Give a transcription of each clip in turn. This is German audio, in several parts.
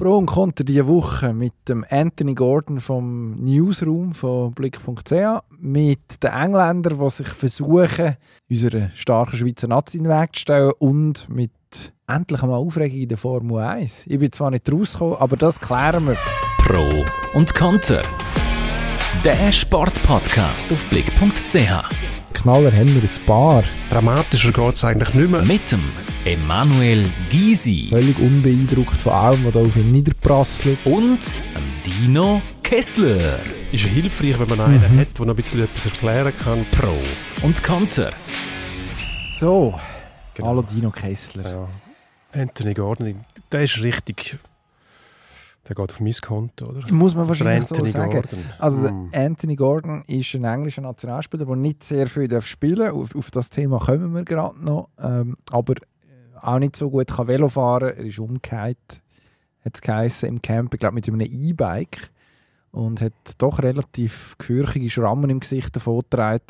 Pro und Konter diese Woche mit dem Anthony Gordon vom Newsroom von Blick.ch, mit den Engländern, die sich versuchen, unserer starken Schweizer Nazi in den Weg zu stellen, und mit endlich einmal Aufregung in der Formel 1. Ich bin zwar nicht rausgekommen, aber das klären wir. Pro und Konter. Der Sportpodcast auf Blick.ch. Knaller haben wir ein paar. Dramatischer geht es eigentlich nicht mehr. Mit dem Emanuel Gysi Völlig unbeeindruckt von allem, was da auf ihn niederprasselt. und dem Dino Kessler. Ist ja hilfreich, wenn man einen hat, der noch ein bisschen etwas erklären kann. Pro und Konter. So, Genau. hallo Dino Kessler. Ja. Anthony Gordon, der ist richtig... Der geht auf mein Konto, oder? Muss man wahrscheinlich so Anthony sagen. Gordon. Also Anthony Gordon ist ein englischer Nationalspieler, der nicht sehr viel spielen darf. Auf das Thema kommen wir gerade noch. Aber auch nicht so gut kann Velo fahren. Er ist umgekehrt, hat es geheissen, im Camp, ich glaube mit einem E-Bike. Und hat doch relativ gefürchtige Schrammen im Gesicht davongetragen.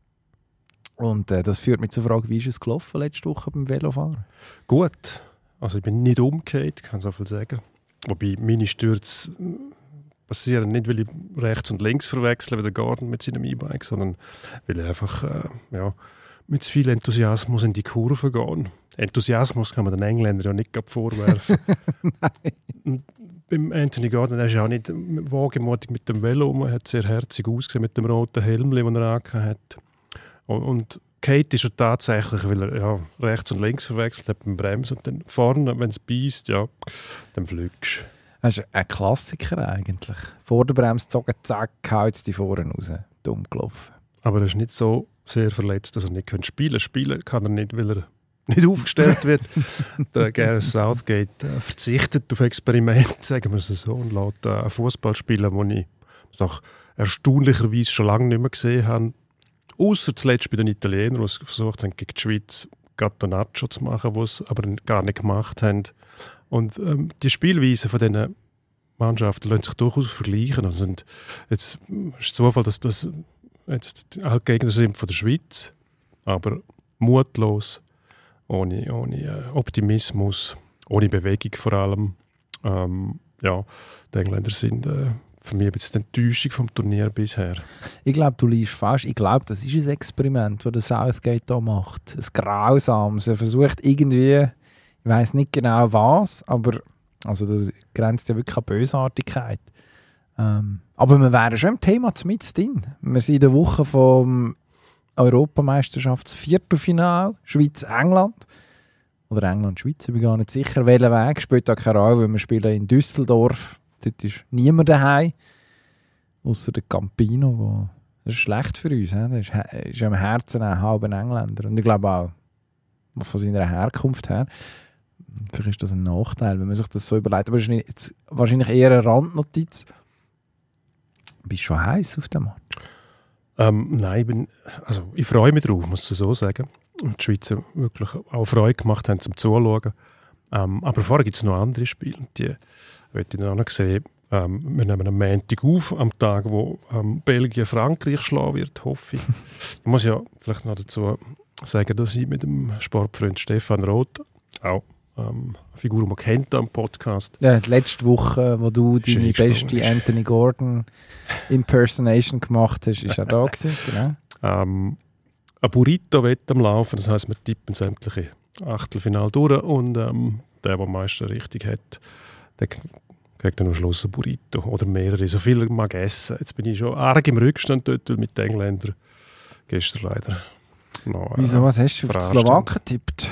Und das führt mich zur Frage, wie ist es gelaufen letzte Woche beim Velofahren? Gut. Also ich bin nicht umgekehrt, kann so viel sagen. Wobei meine Stürze passieren nicht, weil ich rechts und links verwechsle wie der Gordon mit seinem E-Bike, sondern weil ich einfach mit zu viel Enthusiasmus in die Kurve gehe. Enthusiasmus kann man den Engländern ja nicht vorwerfen. Nein. Beim Anthony Gordon, er ist ja auch nicht wagemutig mit dem Velo, er hat sehr herzig ausgesehen mit dem roten Helm, den er angehabt hat. Und Kate ist ja tatsächlich, weil er rechts und links verwechselt hat beim Bremsen, und dann vorne, wenn es beißt, dann fliegst du. Das ist ein Klassiker eigentlich. Vor der Bremse gezogen, zack, haut es die vorne raus. Dumm gelaufen. Aber er ist nicht so sehr verletzt, dass er nicht spielen kann. Spielen kann er nicht, weil er nicht aufgestellt wird. Der Gareth Southgate verzichtet auf Experimente, sagen wir es so, und lässt einen Fußball spielen, den ich doch erstaunlicherweise schon lange nicht mehr gesehen habe. Ausser zuletzt bei den Italienern, die versucht haben, gegen die Schweiz Gattonaccio zu machen, die es aber gar nicht gemacht haben. Und die Spielweise von diesen Mannschaften lassen sich durchaus vergleichen. Also, und jetzt ist es Zufall, dass das jetzt halt Gegner sind von der Schweiz, aber mutlos, ohne Optimismus, ohne Bewegung vor allem. Die Engländer sind für mich ein bisschen die Enttäuschung vom Turnier bisher. Ich glaube, du liegst fast. Ich glaube, das ist ein Experiment, das der Southgate hier macht. Ein grausames. Er versucht irgendwie, ich weiss nicht genau was, aber also das grenzt ja wirklich an Bösartigkeit. Aber wir wären schon im Thema mit drin. Wir sind in der Woche vom Europameisterschafts-Viertelfinale Schweiz-England. Oder England-Schweiz, ich bin gar nicht sicher, welchen Weg. Spielt da keine Rolle, weil wir spielen in Düsseldorf. Dort ist niemand daheim, ausser der Campino. Das ist schlecht für uns. Der ist am Herzen ein halber Engländer. Und ich glaube auch von seiner Herkunft her. Vielleicht ist das ein Nachteil, wenn man sich das so überlegt. Aber es ist jetzt wahrscheinlich eher eine Randnotiz. Bist du schon heiß auf dem Match? Nein, ich freue mich drauf, muss ich so sagen. Und die Schweizer wirklich auch Freude gemacht haben zum Zuschauen. Aber vorher gibt es noch andere Spiele. Die möchte ich noch sehen. Wir nehmen am Montag auf, am Tag, wo Belgien Frankreich schlagen wird, hoffe ich. Ich muss ja vielleicht noch dazu sagen, dass ich mit dem Sportfreund Stefan Roth, auch eine Figur, die man kennt am Podcast. Ja, die letzte Woche, wo du deine beste Anthony Gordon Impersonation gemacht hast, ist er da gewesen, genau. Ein Burrito wird am Laufen, das heisst, wir tippen sämtliche Achtelfinale durch, und der am meisten richtig hat, der kriegt dann am Schluss ein Burrito oder mehrere, so viel mag essen. Jetzt bin ich schon arg im Rückstand dort, weil mit den Engländern gestern leider noch... Wieso, was hast du auf die Slowaken getippt?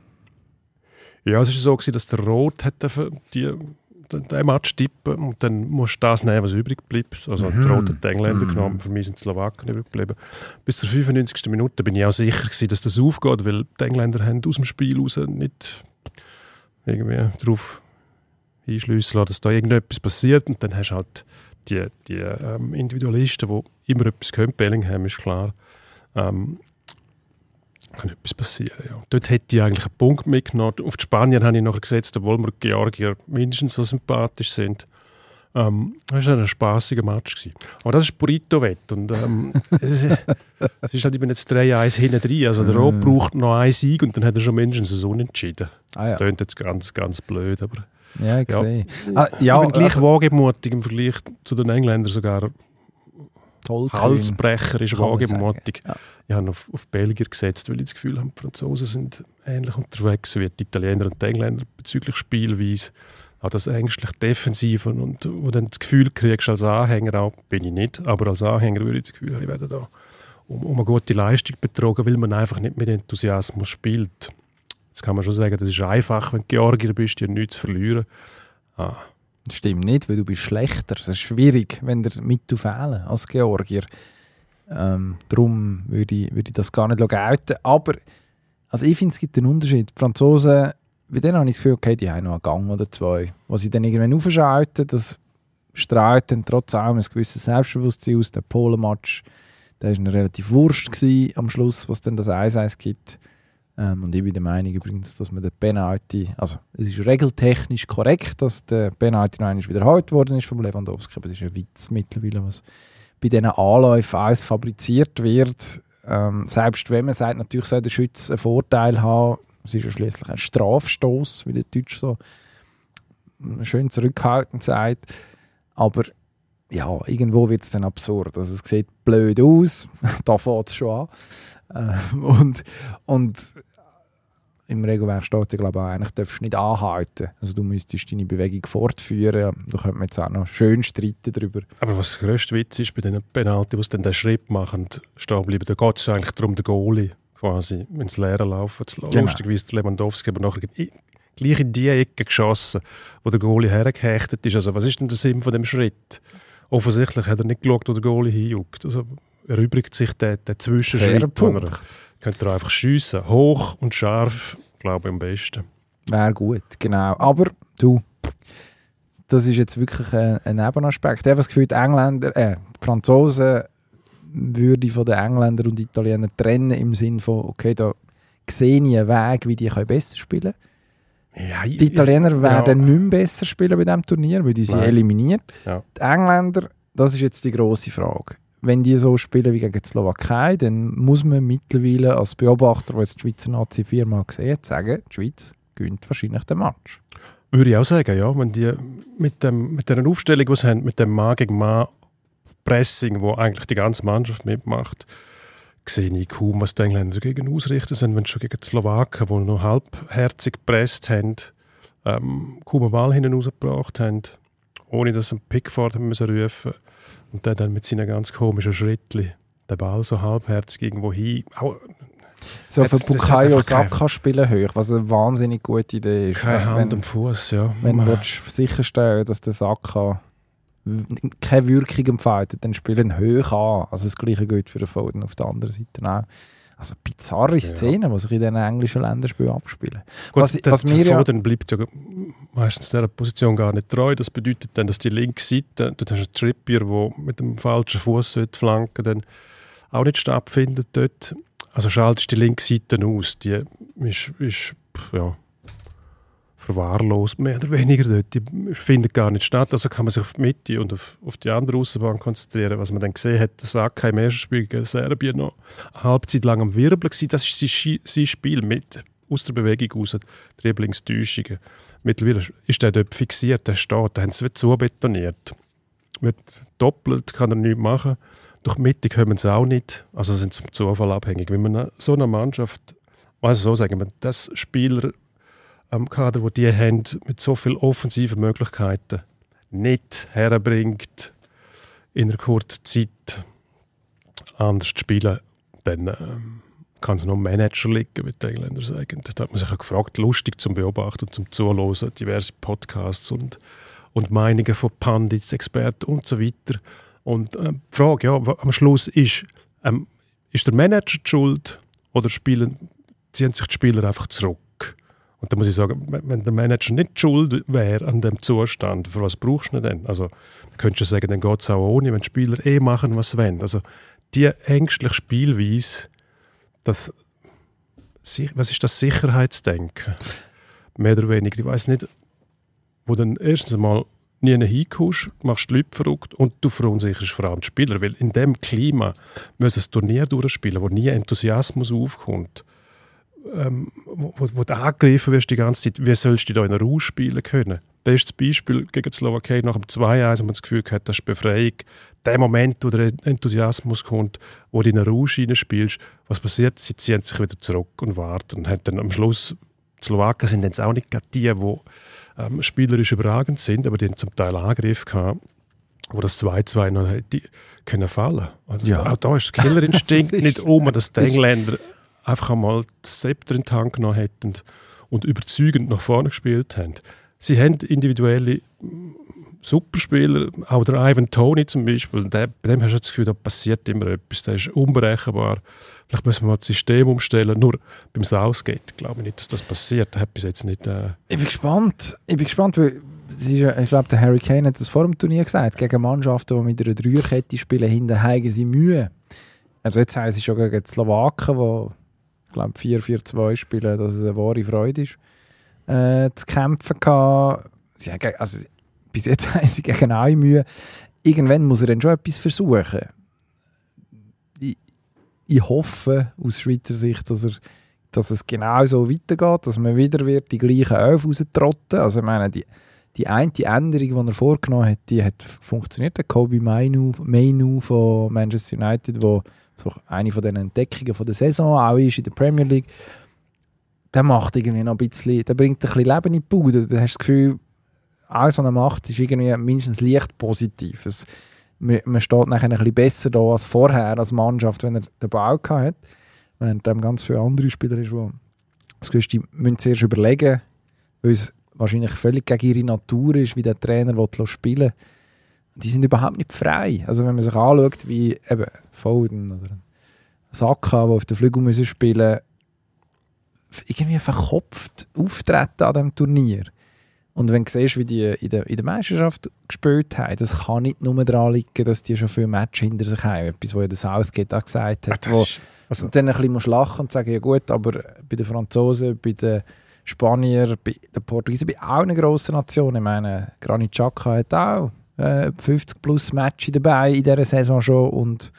Ja, es war so, dass der Roth den Match tippen, und dann musst du das nehmen, was übrig bleibt. Also der Roth hat die Engländer genommen, für mich sind die Slowaken übrig geblieben. Bis zur 95. Minute bin ich auch sicher gewesen, dass das aufgeht, weil die Engländer haben aus dem Spiel raus nicht irgendwie darauf einschliessen lassen, dass da irgendetwas passiert, und dann hast du halt die Individualisten, die immer etwas können. Bellingham ist klar. Kann etwas passieren, ja. Dort hätte ich eigentlich einen Punkt mitgenommen. Auf die Spanier habe ich nachher gesetzt, obwohl wir die Georgier mindestens so sympathisch sind. Das war ein spassiger Match gewesen. Aber das ist Burrito-Wett. Und es ist halt, ich bin jetzt 3-1 hinten drin. Also der Roth braucht noch einen Sieg, und dann hat er schon mindestens so unentschieden. Ah, ja. Das klingt jetzt ganz, ganz blöd, aber Ja, ich sehe. Ich bin gleich wagemutig im Vergleich zu den Engländern, sogar Halsbrecher ist wagemutig. Ja. Ich habe auf Belgier gesetzt, weil ich das Gefühl habe, die Franzosen sind ähnlich unterwegs wie die Italiener und die Engländer bezüglich Spielweise. Auch das ängstlich Defensive und wo dann das Gefühl kriegst als Anhänger, auch bin ich nicht, aber als Anhänger würde ich das Gefühl haben, ich werde da um eine gute Leistung betrogen, weil man einfach nicht mit Enthusiasmus spielt. Das kann man schon sagen, das ist einfach, wenn du Georgier bist, dir nichts zu verlieren. Das stimmt nicht, weil du bist schlechter. Es ist schwierig, wenn dir Mittel fehlen als Georgier. Darum würde ich das gar nicht gelten. Aber also ich finde, es gibt einen Unterschied. Die Franzosen, bei denen habe ich das Gefühl, okay, die haben noch einen Gang oder zwei. Wo sie dann irgendwann aufschalten, das strahlt dann trotz allem ein gewisses Selbstbewusstsein aus. Der Polen-Match, der war relativ wurscht gewesen, am Schluss, was dann das 1-1 gibt. Und ich bin der Meinung übrigens, dass man den Penalty, also es ist regeltechnisch korrekt, dass der Penalty noch einmal wiederholt worden ist vom Lewandowski, aber es ist ein Witz mittlerweile, was bei diesen Anläufen alles fabriziert wird. Selbst wenn man sagt, natürlich soll der Schütze einen Vorteil haben, es ist ja schliesslich ein Strafstoß, wie der Deutsch so schön zurückhaltend sagt. Aber ja, irgendwo wird es dann absurd. Also es sieht blöd aus, da fängt es schon an. Und im Regelwerk steht, ich glaube auch, eigentlich darfst du nicht anhalten. Also du müsstest deine Bewegung fortführen. Da könnte man jetzt auch noch schön streiten darüber. Aber was der grösste Witz ist bei diesen Penalty, die dann den Schritt machen, stehen bleiben, da geht es eigentlich darum, den Goalie quasi ins Leere laufen zu lassen. Genau. Lustigerweise der Lewandowski, aber nachher gleich in die Ecke geschossen, wo der Goalie hergehechtet ist. Also was ist denn der Sinn von dem Schritt? Offensichtlich hat er nicht geschaut, wo der Goalie hinjuckt. Also erübrigt sich der Zwischenschritt. Könnt ihr einfach schiessen. Hoch und scharf, glaube ich, am besten. Wäre gut, genau. Aber du, das ist jetzt wirklich ein Nebenaspekt. Ich habe das Gefühl, die Franzosen würde ich von den Engländern und Italienern trennen im Sinne von, okay, da sehe ich einen Weg, wie die besser spielen können. Ja, die Italiener werden nicht mehr besser spielen bei diesem Turnier, weil die sind eliminiert. Ja. Die Engländer, das ist jetzt die grosse Frage. Wenn die so spielen wie gegen die Slowakei, dann muss man mittlerweile als Beobachter, der jetzt die Schweizer Nazi viermal gesehen hat, sagen, die Schweiz gewinnt wahrscheinlich den Match. Würde ich auch sagen, ja. Wenn die mit der Aufstellung, die sie haben, mit dem Mann gegen Mann Pressing, wo eigentlich die ganze Mannschaft mitmacht, sehe ich kaum, was die Engländer dagegen ausrichten sind, wenn sie schon gegen die Slowaken, die noch halbherzig gepresst haben, kaum einen Ball hinten rausgebracht haben, ohne dass sie einen Pickford rufen müssen. Und der dann mit seinen ganz komischen Schrittchen den Ball so halbherzig irgendwo hin. So für Bukayo Saka spielen hoch, was eine wahnsinnig gute Idee ist. Keine Hand am Fuß, ja. Wenn du sicherstellen willst, dass der Saka keine Wirkung entfaltet, dann spielen hoch an. Also das Gleiche gilt für den Foden auf der anderen Seite auch. Also bizarre Szenen, die sich in diesen englischen Länderspielen abspielen. Gut, der Foden bleibt ja meistens dieser Position gar nicht treu. Das bedeutet dann, dass die linke Seite, dort hast du einen Trippier, der mit dem falschen Fuß flanken dann auch nicht stattfindet dort. Also schaltest die linke Seite aus. Die ist verwahrlost, mehr oder weniger dort. Die findet gar nicht statt. Also kann man sich auf die Mitte und auf die andere Aussenbahn konzentrieren. Was man dann gesehen hat, der Saka im ersten Spiel gegen Serbien noch eine Halbzeit lang am Wirbeln gewesen. Das ist sein Spiel mit aus der Bewegung raus, Dribblingstäuschungen. Mittlerweile ist der dort fixiert, der steht, da haben sie zubetoniert. Wird doppelt, kann er nichts machen. Durch die Mitte kommen sie auch nicht. Also sind sie vom Zufall abhängig. Wenn man so eine Mannschaft, also so sagen, wenn das Spieler am Kader, wo die haben, mit so vielen offensiven Möglichkeiten nicht herbringt, in einer kurzen Zeit anders zu spielen, dann kann es noch am Manager liegen, wie die Engländer sagen. Da hat man sich auch gefragt, lustig zum Beobachten und zum Zuhören, diverse Podcasts und Meinungen von Pandits, Experten und so weiter. Und die Frage, ja, am Schluss ist der Manager die Schuld oder ziehen sich die Spieler einfach zurück? Und da muss ich sagen, wenn der Manager nicht schuld wäre an dem Zustand, für was brauchst du denn? Also, könntest du sagen, dann geht es auch ohne, wenn die Spieler machen, was sie wollen. Also, die ängstliche Spielweise, was ist das Sicherheitsdenken? Mehr oder weniger. Ich weiss nicht, wo dann erstens einmal nie hinkommst, machst die Leute verrückt und du verunsicherst vor allem die Spieler. Weil in diesem Klima müssen ein Turnier durchspielen, wo nie Enthusiasmus aufkommt. wo du angegriffen wirst die ganze Zeit, wie sollst du da in einer Ruhe spielen können? Bestes Beispiel gegen die Slowakei nach dem 2-1, wo man das Gefühl hat, das ist Befreiung. Der Moment, wo der Enthusiasmus kommt, wo du in eine Ruhe spielst, was passiert? Sie ziehen sich wieder zurück und warten. Und haben dann am Schluss, die Slowaken sind jetzt auch nicht die, die spielerisch überragend sind, aber die haben zum Teil Angriff gehabt, wo das 2-2 noch hätte können fallen. Also Ja. auch da ist der Killerinstinkt Das ist- nicht dass die Engländer einfach einmal das Zepter in die Hand genommen hätten und überzeugend nach vorne gespielt haben. Sie haben individuelle Superspieler, auch der Ivan Toney zum Beispiel, bei dem hast du das Gefühl, da passiert immer etwas, der ist unberechenbar. Vielleicht müssen wir mal das System umstellen, nur beim Southgate glaube ich nicht, dass das passiert. Der hat bis jetzt nicht... Ich bin gespannt, weil ich glaube, der Harry Kane hat das vor dem Turnier gesagt, gegen Mannschaften, die mit einer Dreierkette spielen, hinten haben sie Mühe. Also jetzt haben sie schon gegen die Slowaken, die ich glaube 4-4-2 spielen, dass es eine wahre Freude ist, zu kämpfen gehabt. Sie haben, also, bis jetzt haben sie gegen alle Mühe. Irgendwann muss er dann schon etwas versuchen. Ich hoffe aus Schweizer Sicht, dass es genau so weitergeht, dass man wieder wird die gleichen 11 raustrotten. Also ich meine, die eine Änderung, die er vorgenommen hat, die hat funktioniert. Der Kobe Mainu von Manchester United, wo so eine von den Entdeckungen von der Saison auch ist in der Premier League, der macht irgendwie noch ein bisschen, der bringt ein bisschen Leben in die Bude. Du hast das Gefühl, alles, was er macht, ist irgendwie mindestens leicht positiv. Man steht nachher ein bisschen besser da als vorher als Mannschaft, wenn er den Ball hat. Während dann ganz viele andere Spieler ist, die das Gefühl, die müssen zuerst überlegen, weil es wahrscheinlich völlig gegen ihre Natur ist, wie der Trainer spielen will. Die sind überhaupt nicht frei. Also wenn man sich anschaut, wie eben Foden oder Saka, die auf den Flügel müssen spielen, irgendwie verkopft auftreten an diesem Turnier. Und wenn du siehst, wie die in der Meisterschaft gespielt haben, das kann nicht nur daran liegen, dass die schon viele Matches hinter sich haben. Etwas, was ja der Southgate auch gesagt hat. Und dann ein bisschen lachen und sagen, ja gut, aber bei den Franzosen, bei den Spaniern, bei den Portugiesen, bei auch einer grossen Nation. Ich meine, Granit Xhaka hat auch 50 plus Matches dabei in dieser Saison schon und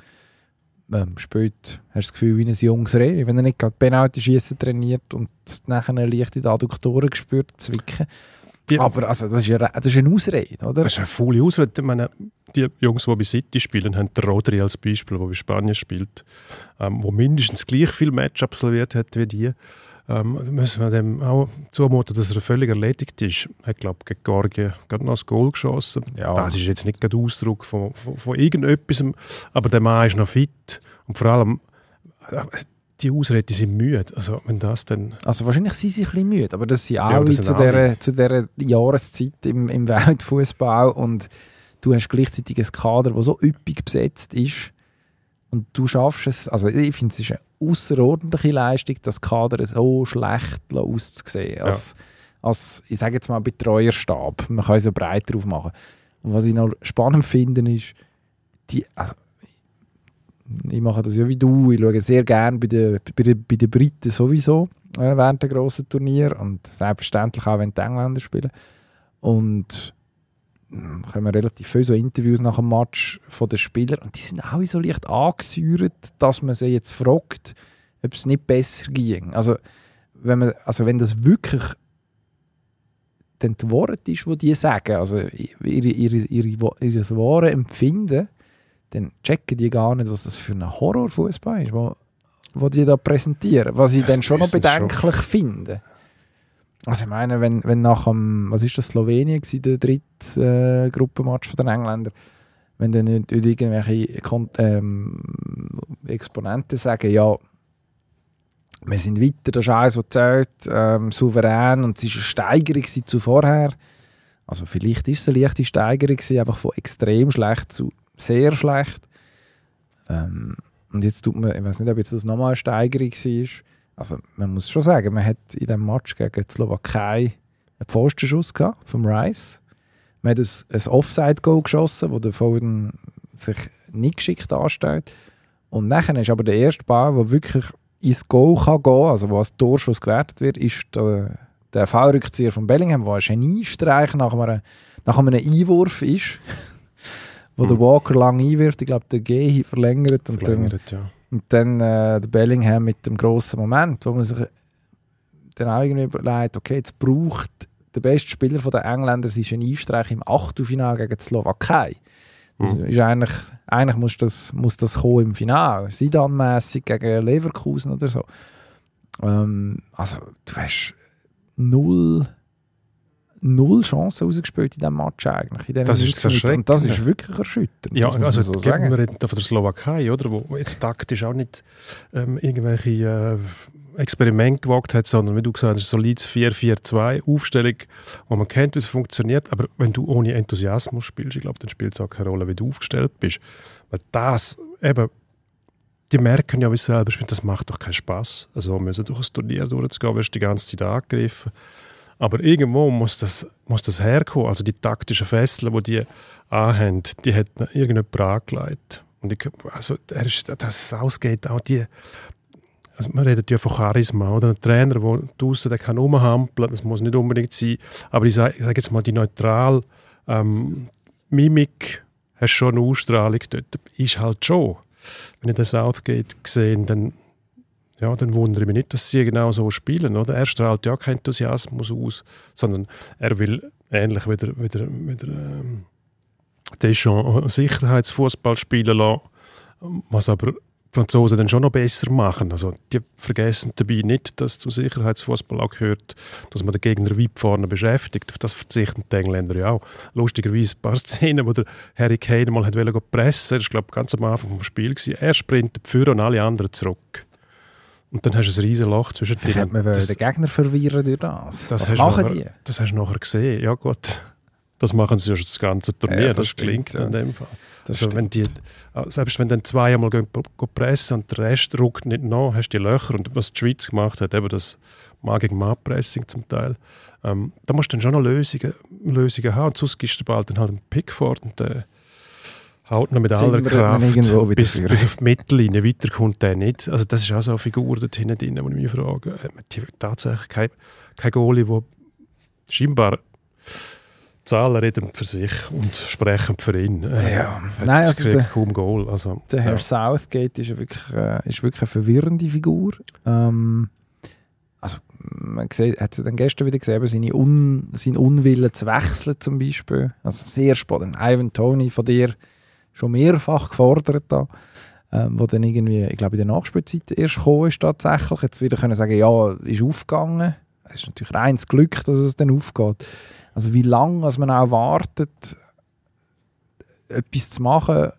spielt, hast du das Gefühl, wie ein junges Reh. Wenn er nicht gerade Penalty-Schiessen trainiert und nachher eine leichte Adduktoren gespürt, zwicken. Aber also, das ist eine Ausrede, oder? Das ist eine faule Ausrede. Ich meine, die Jungs, die bei City spielen, haben den Rodri als Beispiel, der bei Spanien spielt, wo mindestens gleich viel Match absolviert hat wie die. Müssen wir dem auch zumuten, dass er völlig erledigt ist. Er hat, glaube ich, gegen Georgien gerade noch das Goal geschossen. Ja. Das ist jetzt nicht der Ausdruck von irgendetwas, aber der Mann ist noch fit. Und vor allem, die Ausreden sind müde. Also, wenn das dann... Also wahrscheinlich sind sie ein bisschen müde, aber das sind Ja, alle das sind zu dieser Jahreszeit im Weltfußball und du hast gleichzeitig ein Kader, das so üppig besetzt ist und du schaffst es, also ich finde, es ist eine außerordentliche Leistung, das Kader so schlecht auszusehen, als ich sage jetzt mal Betreuerstab. Man kann es ja breiter aufmachen. Und was ich noch spannend finde, ist, ich mache das ja wie du, ich schaue sehr gerne bei den Briten sowieso während der grossen Turnier und selbstverständlich auch, wenn die Engländer spielen. Und kommen relativ viele so Interviews nach dem Match von den Spielern und die sind auch so leicht angesäuert, dass man sie jetzt fragt, ob es nicht besser ging. Also wenn das wirklich dann die Worte ist, die die sagen, also ihre wahre Empfinden, dann checken die gar nicht, was das für ein Horrorfußball ist, wo die da präsentieren, was ich dann schon noch bedenklich finde. Also ich meine, wenn nach dem, was ist das, Slowenien gewesen, der dritte Gruppenmatch von den Engländern, wenn dann nicht irgendwelche Exponenten sagen, ja, wir sind weiter, das ist alles, was zählt, souverän und es ist eine Steigerung zu vorher. Also vielleicht ist es eine leichte Steigerung gewesen, einfach von extrem schlecht zu sehr schlecht. Und jetzt tut man, ich weiß nicht, ob jetzt das nochmal eine Steigerung war. Also man muss schon sagen, man hat in diesem Match gegen die Slowakei einen Pfostenschuss gehabt vom Rice. Man hat ein Offside-Goal geschossen, wo der Foden sich nicht geschickt anstellt. Und nachher ist aber der erste Ball, der wirklich ins Goal kann gehen, also wo als Torschuss gewertet wird, ist der V-Rückzieher von Bellingham, der ein Geniestreich nach einem Einwurf ist, wo der Walker lang einwirft. Ich glaube, der verlängert. Und dann der Bellingham mit dem grossen Moment, wo man sich dann auch irgendwie überlegt, okay, jetzt braucht der beste Spieler der Engländer seinen Einstreich im Achtelfinale gegen die Slowakei. Das ist eigentlich muss das kommen im Finale. Zidane-mässig gegen Leverkusen oder so. Also du hast null Chancen rausgespielt in diesem Match eigentlich. In das ist erschreckend. Und das ist wirklich erschütternd. Ja, also so wir reden da von der Slowakei, oder, wo jetzt taktisch auch nicht irgendwelche Experimente gewagt hat, sondern wie du gesagt hast, solides 4-4-2 Aufstellung, wo man kennt, wie es funktioniert, aber wenn du ohne Enthusiasmus spielst, ich glaube, dann spielt es auch keine Rolle, wie du aufgestellt bist. Weil das eben, die merken ja, wie sie selber spielen, das macht doch keinen Spass. Also wir müssen durch ein Turnier durchzugehen, wirst die ganze Zeit angegriffen. Aber irgendwo muss das herkommen. Also die taktischen Fesseln, die die anhaben, die hat irgendjemand angelegt. Und das ausgeht auch die. Also man redet ja von Charisma, oder? Ein Trainer, der draussen der kann rumhampeln, das muss nicht unbedingt sein. Aber ich sage jetzt mal, die neutrale Mimik hast schon eine Ausstrahlung dort. Ist halt schon. Wenn ich den Southgate sehe, dann wundere ich mich nicht, dass sie genau so spielen. Oder? Er strahlt ja keinen Enthusiasmus aus, sondern er will ähnlich wieder Deschamps Sicherheitsfußball spielen lassen, was aber die Franzosen dann schon noch besser machen. Also die vergessen dabei nicht, dass zum Sicherheitsfußball auch gehört, dass man den Gegner weit vorne beschäftigt. Auf das verzichten die Engländer ja auch. Lustigerweise ein paar Szenen, wo der Harry Kane mal wollte pressen. Das war, glaube ich, ganz am Anfang des Spiels. Er sprintet vor und alle anderen zurück. Und dann hast du ein riesen Loch zwischen denen. Vielleicht man den Gegner verwirren durch das. Was machen die? Das hast du nachher gesehen. Ja Gott, das machen sie ja schon das ganze Turnier. Ja, das klingt in dem Fall. Also selbst wenn dann zwei einmal pressen und der Rest rückt nicht nach, hast du die Löcher. Und was die Schweiz gemacht hat, eben das Mann-gegen-Mann-Pressing zum Teil, da musst du dann schon noch Lösungen haben. Und sonst gibst du bald dann halt einen Pickford und der haut noch mit aller Kraft bis auf die Mittellinie. Weiter kommt der nicht. Also das ist auch so eine Figur dort hinten drin, wo ich mich frage. Die tatsächlich kein Goalie, der scheinbar Zahlen reden für sich und sprechen für ihn. Ja. Nein, also kaum Goal. Also, der Herr Southgate ist wirklich eine verwirrende Figur. Man hat es dann gestern wieder gesehen, sein Unwillen zu wechseln zum Beispiel. Also sehr spannend. Ivan Toney von dir schon mehrfach gefordert da, wo dann irgendwie, ich glaube in der Nachspielzeit erst gekommen ist tatsächlich. Jetzt wieder können sagen, ja, ist aufgegangen. Es ist natürlich reines Glück, dass es dann aufgeht. Also wie lange man auch wartet, etwas zu machen,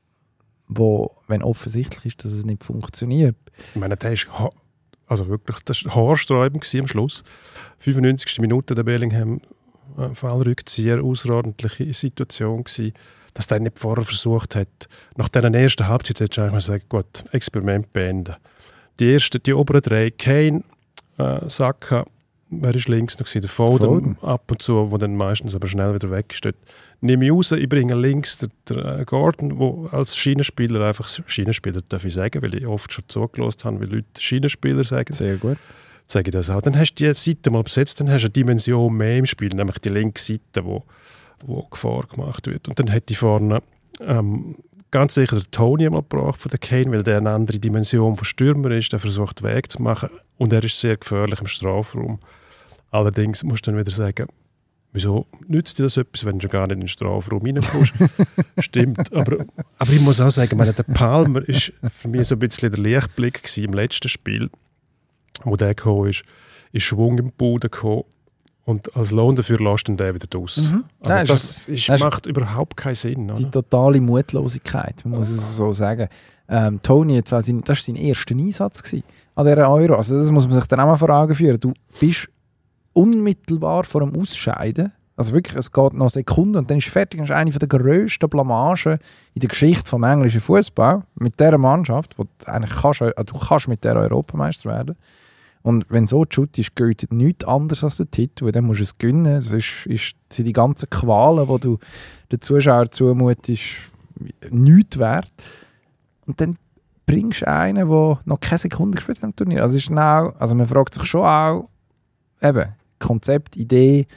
wenn offensichtlich ist, dass es nicht funktioniert. Ich meine, das war haarsträubend am Schluss. 95. Minute der Bellingham Fallrückzieher, außerordentliche Situation gewesen, dass der nicht vorher versucht hat. Nach dieser ersten Halbzeit hätte ich eigentlich mal gesagt, gut, Experiment beenden. Die oberen drei, Kane, Saka, wer war links noch? Der Foden ab und zu, wo dann meistens aber schnell wieder wegsteht. Nehme ich raus, ich bringe links den Gordon, der als Schienenspieler einfach, Schienenspieler darf ich sagen, weil ich oft schon zugelassen habe, wie Leute Schienenspieler sagen. Sehr gut. Sage ich das auch. Dann hast du die Seite mal besetzt, dann hast du eine Dimension mehr im Spiel, nämlich die linke Seite, wo Gefahr gemacht wird. Und dann hätte ich vorne ganz sicher den Tony mal gebracht von der Kane, weil der eine andere Dimension von Stürmer ist, der versucht Weg zu machen und er ist sehr gefährlich im Strafraum. Allerdings musst du dann wieder sagen, wieso nützt dir das etwas, wenn du schon gar nicht in den Strafraum reinkommst? Stimmt, aber ich muss auch sagen, der Palmer war für mich so ein bisschen der Lichtblick im letzten Spiel, wo der gekommen ist Schwung im Boden gekommen und als Lohn dafür lässt dann der wieder raus. Mhm. Also das macht überhaupt keinen Sinn. Oder? Die totale Mutlosigkeit, man muss es so sagen. Tony, das war sein erster Einsatz an dieser Euro. Also das muss man sich dann auch mal vor Augen führen. Du bist unmittelbar vor dem Ausscheiden. Also wirklich, es geht noch Sekunden und dann ist fertig. Das ist eine der grössten Blamagen in der Geschichte des englischen Fußballs mit dieser Mannschaft, wo du eigentlich kannst mit der Europameister werden. Und wenn so die ist, gilt nichts anderes als der Titel. Dann musst du es gewinnen. Das sind die ganzen Qualen, die du den Zuschauern zumutest, nichts wert. Und dann bringst du einen, der noch keine Sekunde gespielt hat im Turnier. Also man fragt sich schon auch, eben, Konzept, Idee,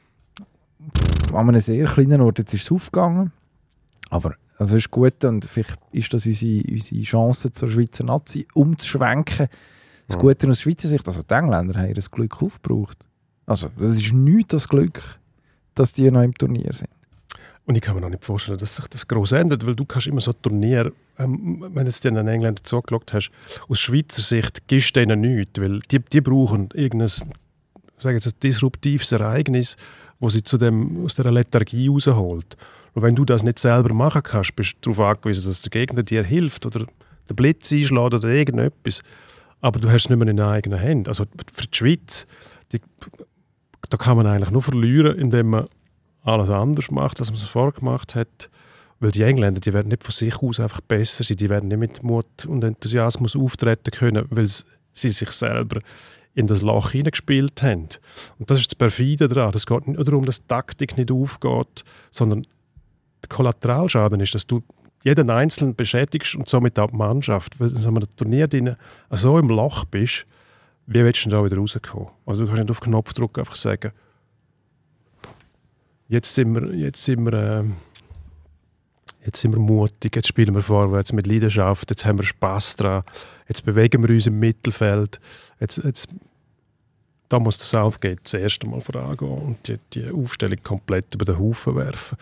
an einem sehr kleinen Ort, jetzt ist es aufgegangen. Aber also ist gut und vielleicht ist das unsere Chance zur Schweizer Nazi umzuschwenken. Das Gute aus Schweizer Sicht, also die Engländer haben das Glück aufgebraucht. Also das ist nicht das Glück, dass die noch im Turnier sind. Und ich kann mir noch nicht vorstellen, dass sich das gross ändert, weil du kannst immer so Turnier, wenn du es dir an Engländer zugeschaut hast, aus Schweizer Sicht gibst du denen nichts, weil die brauchen irgendein, sagen jetzt, ein disruptives Ereignis, das sie aus dieser Lethargie rausholt. Und wenn du das nicht selber machen kannst, bist du darauf angewiesen, dass der Gegner dir hilft oder den Blitz einschlägt oder irgendetwas. Aber du hast es nicht mehr in den eigenen Händen. Also für die Schweiz, da kann man eigentlich nur verlieren, indem man alles anders macht, als man es vorher gemacht hat. Weil die Engländer, die werden nicht von sich aus einfach besser sein, die werden nicht mit Mut und Enthusiasmus auftreten können, weil sie sich selber in das Loch hineingespielt haben. Und das ist das Perfide daran. Es geht nicht darum, dass die Taktik nicht aufgeht, sondern der Kollateralschaden ist, dass du jeden Einzelnen beschädigst und somit auch die Mannschaft. Weil wenn man im Turnier drin so im Loch bist, wie willst du da wieder rauskommen? Also du kannst nicht auf Knopfdruck einfach sagen, jetzt sind wir mutig, jetzt spielen wir vorwärts mit Leidenschaft, jetzt haben wir Spass dran, jetzt bewegen wir uns im Mittelfeld. Da muss der Southgate das erste Mal vorangehen und die Aufstellung komplett über den Haufen werfen.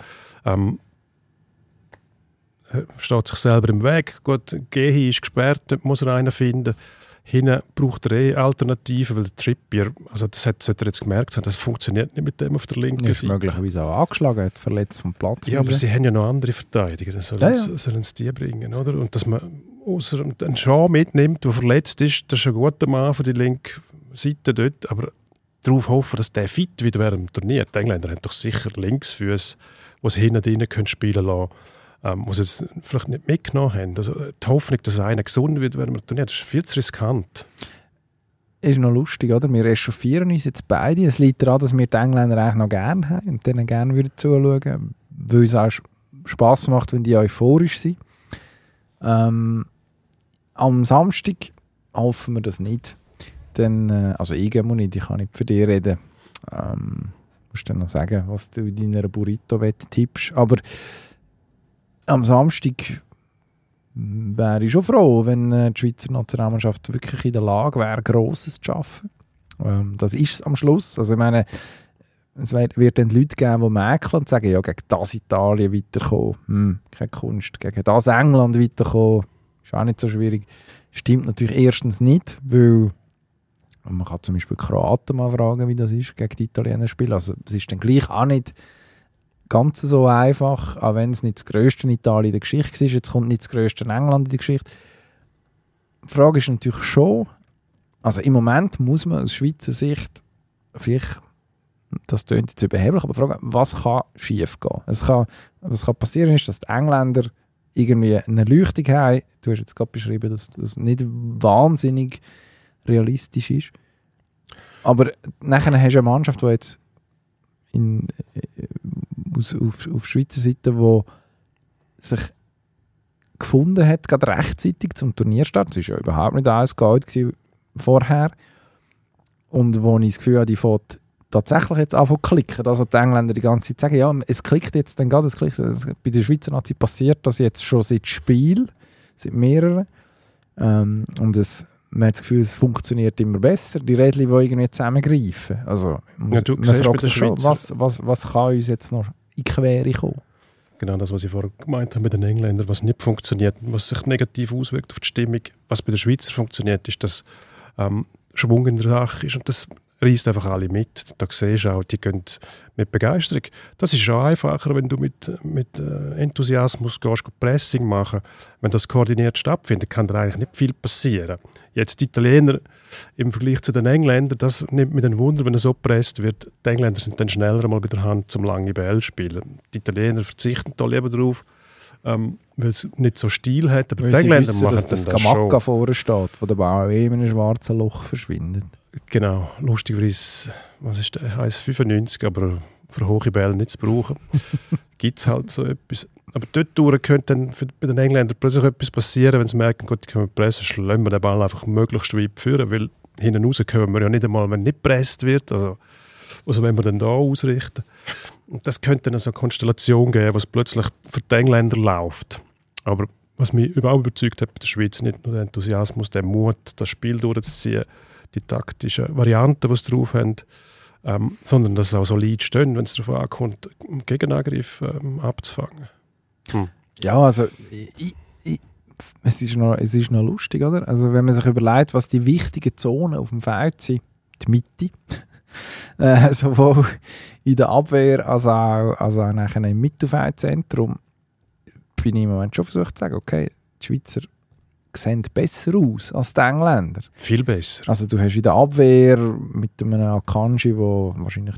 Steht sich selber im Weg. Gut, Gehi ist gesperrt, dort muss er einen finden. Hinten braucht er Alternativen, weil der Trippier, also das sollte er jetzt gemerkt haben, das funktioniert nicht mit dem auf der linken Seite. Ist Seite. Möglicherweise auch angeschlagen, hat verletzt vom Platz. Ja, aber sie haben ja noch andere Verteidiger, dann sollen sie die bringen, oder? Und dass man außer einen Shaw mitnimmt, der verletzt ist, das ist ein guter Mann für die linke Seite dort, aber darauf hoffen, dass der fit wieder während dem Turnier. Die Engländer haben doch sicher Linksfüße, die sie hinten drin spielen lassen können. Was sie jetzt vielleicht nicht mitgenommen haben. Also die Hoffnung, dass einer gesund wird während dem Turnier, das ist viel zu riskant. Ist noch lustig, oder? Wir echauffieren uns jetzt beide. Es liegt daran, dass wir die Engländer eigentlich noch gerne haben und denen gerne würden zuschauen, weil es auch Spass macht, wenn die euphorisch sind. Am Samstag hoffen wir das nicht. Denn, also ich kann nicht für dich reden. Musst dann noch sagen, was du in deiner Burrito-Wette tippst. Aber am Samstag wäre ich schon froh, wenn die Schweizer Nationalmannschaft wirklich in der Lage wäre, Grosses zu schaffen. Das ist es am Schluss. Also ich meine, es wird dann Leute geben, die mäkeln und sagen, ja, gegen das Italien weiterkommen, keine Kunst. Gegen das England weiterkommen, ist auch nicht so schwierig. Stimmt natürlich erstens nicht, weil man kann zum Beispiel Kroaten mal fragen, wie das ist, gegen die Italiener spielen. Also es ist dann gleich auch nicht ganz so einfach, auch wenn es nicht das grösste Italien in der Geschichte ist. Jetzt kommt nicht das grösste England in der Geschichte. Die Frage ist natürlich schon, also im Moment muss man aus Schweizer Sicht, vielleicht, das klingt jetzt überheblich, aber fragen, was kann schief gehen? Was kann passieren ist, dass die Engländer irgendwie eine Leuchtung haben. Du hast jetzt gerade beschrieben, dass das nicht wahnsinnig realistisch ist. Aber nachher hast du eine Mannschaft, die jetzt auf Schweizer Seite, die sich gefunden hat, gerade rechtzeitig zum Turnierstart. Es war ja überhaupt nicht alles Gold vorher. Und wo ich das Gefühl habe, die fährt tatsächlich jetzt anfangen zu klicken. Also die Engländer die ganze Zeit sagen, ja, es klickt jetzt dann gerade, bei der Schweizer Nazi passiert das jetzt schon seit Spiel, seit mehreren. Und man hat das Gefühl, es funktioniert immer besser. Die Rädchen, die irgendwie zusammengreifen. Also man fragt sich schon, was kann uns jetzt noch in die Quere kommen? Genau das, was ich vorher gemeint habe mit den Engländern, was nicht funktioniert, was sich negativ auswirkt auf die Stimmung. Was bei den Schweizer funktioniert, ist, dass Schwung in der Sache ist und das reißt einfach alle mit. Da siehst du auch, die gehen mit Begeisterung. Das ist schon einfacher, wenn du mit Enthusiasmus gehst, Pressing machen. Wenn das koordiniert stattfindet, kann da eigentlich nicht viel passieren. Jetzt die Italiener im Vergleich zu den Engländern, das nimmt mich ein Wunder, wenn er so gepresst wird. Die Engländer sind dann schneller mal bei der Hand zum lange Ball spielen. Die Italiener verzichten da lieber drauf, weil es nicht so Stil hat. Aber die Engländer machen dass das Scamacca vorne steht, wo der Ball in einem schwarzen Loch verschwindet. Genau, lustigerweise, was ist der? 1,95, aber für hohe Bälle nicht zu brauchen. Gibt es halt so etwas. Aber dort könnte dann bei den Engländern plötzlich etwas passieren, wenn sie merken, gut, die können pressen, schlagen wir den Ball einfach möglichst weit führen, weil hinten raus können wir ja nicht einmal, wenn nicht gepresst wird. Also wenn wir dann da ausrichten. Und das könnte dann so eine Konstellation geben, was plötzlich für die Engländer läuft. Aber was mich überhaupt überzeugt hat bei der Schweiz, nicht nur der Enthusiasmus, der Mut, das Spiel durchzuziehen, die taktischen Varianten, die sie drauf haben, sondern dass sie auch solid stehen, wenn es darauf ankommt, einen Gegenangriff abzufangen. Ja, also es ist noch lustig, oder? Also wenn man sich überlegt, was die wichtigen Zonen auf dem Feld sind, die Mitte, sowohl in der Abwehr als auch nachher im Mittelfeldzentrum, bin ich im Moment schon versucht zu sagen, okay, die Schweizer sehen besser aus als die Engländer. Viel besser. Also du hast in der Abwehr mit einem Akanji, der wahrscheinlich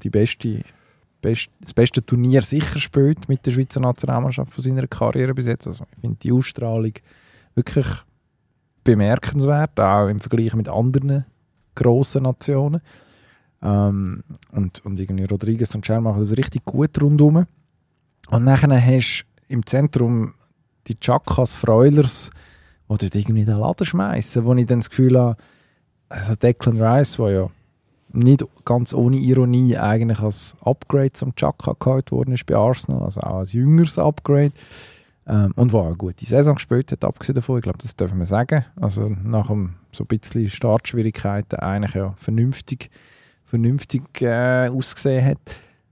das beste Turnier sicher spielt mit der Schweizer Nationalmannschaft von seiner Karriere bis jetzt. Also ich finde die Ausstrahlung wirklich bemerkenswert, auch im Vergleich mit anderen grossen Nationen. Und irgendwie Rodriguez und Scher machen das richtig gut rundherum. Und nachher hast du im Zentrum die Chakas, Freulers, die dort irgendwie den Laden schmeißen, wo ich dann das Gefühl habe, also Declan Rice, der ja nicht ganz ohne Ironie eigentlich als Upgrade zum Chaka gehalten worden ist bei Arsenal, also auch als jüngeres Upgrade, und wo auch eine gute Saison gespielt hat, abgesehen davon, ich glaube, das dürfen wir sagen. Also nach so ein bisschen Startschwierigkeiten eigentlich ja vernünftig ausgesehen hat.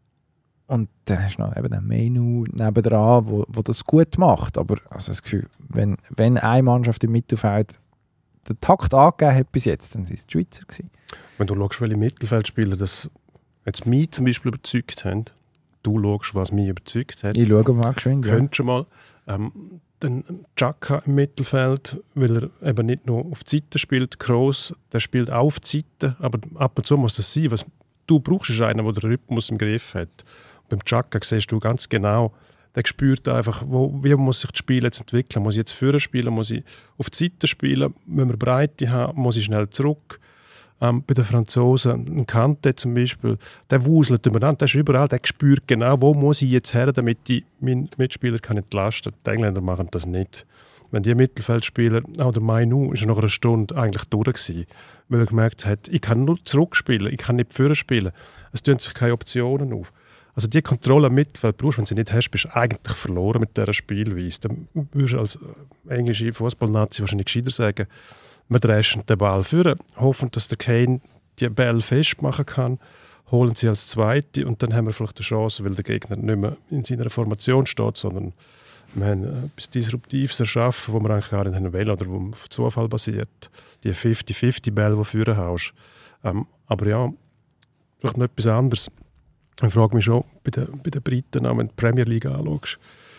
Und dann hast du noch eben den Menu nebendran, wo das gut macht. Aber also das Gefühl, wenn eine Mannschaft im Mittelfeld den Takt angegeben hat bis jetzt, dann waren es die Schweizer gewesen. Wenn du schaust, welche Mittelfeldspieler das jetzt mich zum Beispiel überzeugt haben, du schaust, was mich überzeugt hat. Ich schaue mal geschwind. Könntest du mal. Dann Xhaka im Mittelfeld, weil er eben nicht nur auf die Seite spielt, Kroos, der spielt auch auf die Seite, aber ab und zu muss das sein. Was du brauchst, ist einer, der den Rhythmus im Griff hat. Beim Xhaka siehst du ganz genau, der spürt einfach, wie muss sich das Spiel jetzt entwickeln. Muss ich jetzt vorne spielen, muss ich auf die Seite spielen, wenn wir Breite haben, muss ich schnell zurück. Bei den Franzosen, ein Kante zum Beispiel, der wuselt übereinander, der ist überall, der spürt genau, wo muss ich jetzt her, damit ich meinen Mitspieler kann entlasten kann. Die Engländer machen das nicht. Wenn die Mittelfeldspieler, auch der Mainu, ist nach einer Stunde eigentlich durch gewesen, weil er gemerkt hat, ich kann nur zurückspielen, ich kann nicht vorne spielen. Es tun sich keine Optionen auf. Also die Kontrolle am Mittelfeld brauchst, wenn du sie nicht hast, bist du eigentlich verloren mit dieser Spielweise. Dann würdest du als englische Fußballnazi wahrscheinlich gescheiter sagen, wir dreschen den Ball führen, hoffen, dass der Kane die Ball festmachen kann, holen sie als Zweite und dann haben wir vielleicht eine Chance, weil der Gegner nicht mehr in seiner Formation steht, sondern wir haben etwas Disruptives erschaffen, wo wir eigentlich gar nicht haben wollen oder wo auf Zufall basiert. Die 50-50-Bälle, die du führen hast. Aber ja, vielleicht noch etwas anderes. Ich frage mich schon bei den Briten, wenn du die Premier League anschaust,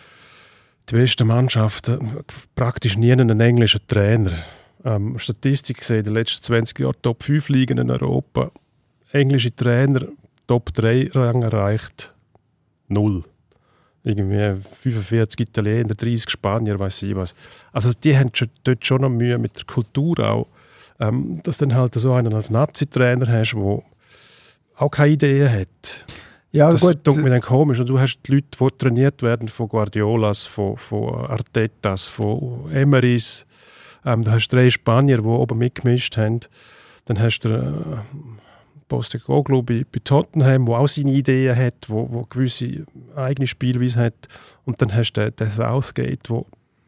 die besten Mannschaften, praktisch nie einen englischen Trainer. Statistik gesehen, in den letzten 20 Jahren Top 5 Ligen in Europa. Englische Trainer, Top 3 Rang erreicht, 0. Irgendwie 45 Italiener, 30 Spanier, weiss ich was. Also die haben dort schon noch Mühe mit der Kultur auch. Dass du dann halt so einen als Nazi-Trainer hast, der auch keine Idee hat. Ja, das gut. tut mir dann komisch. Und du hast die Leute, die trainiert werden von Guardiolas, von Artetas, von Emerys. Du hast 3 Spanier, die oben mitgemischt haben. Dann hast du Postecoglou bei Tottenham, der auch seine Ideen hat, wo gewisse eigene Spielweise hat. Und dann hast du den Southgate, wo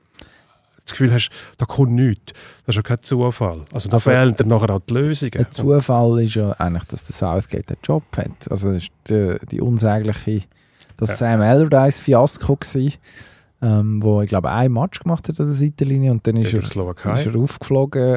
das Gefühl hast, da kommt nichts. Das ist ja kein Zufall. Also da fehlen dann nachher auch die Lösungen. Ein Zufall ist ja eigentlich, dass der Southgate einen Job hat. Also das war die unsägliche Sam Allardyce-Fiasko gewesen. Wo ich glaube ein Match gemacht hat an der Seitenlinie und dann ist er aufgeflogen,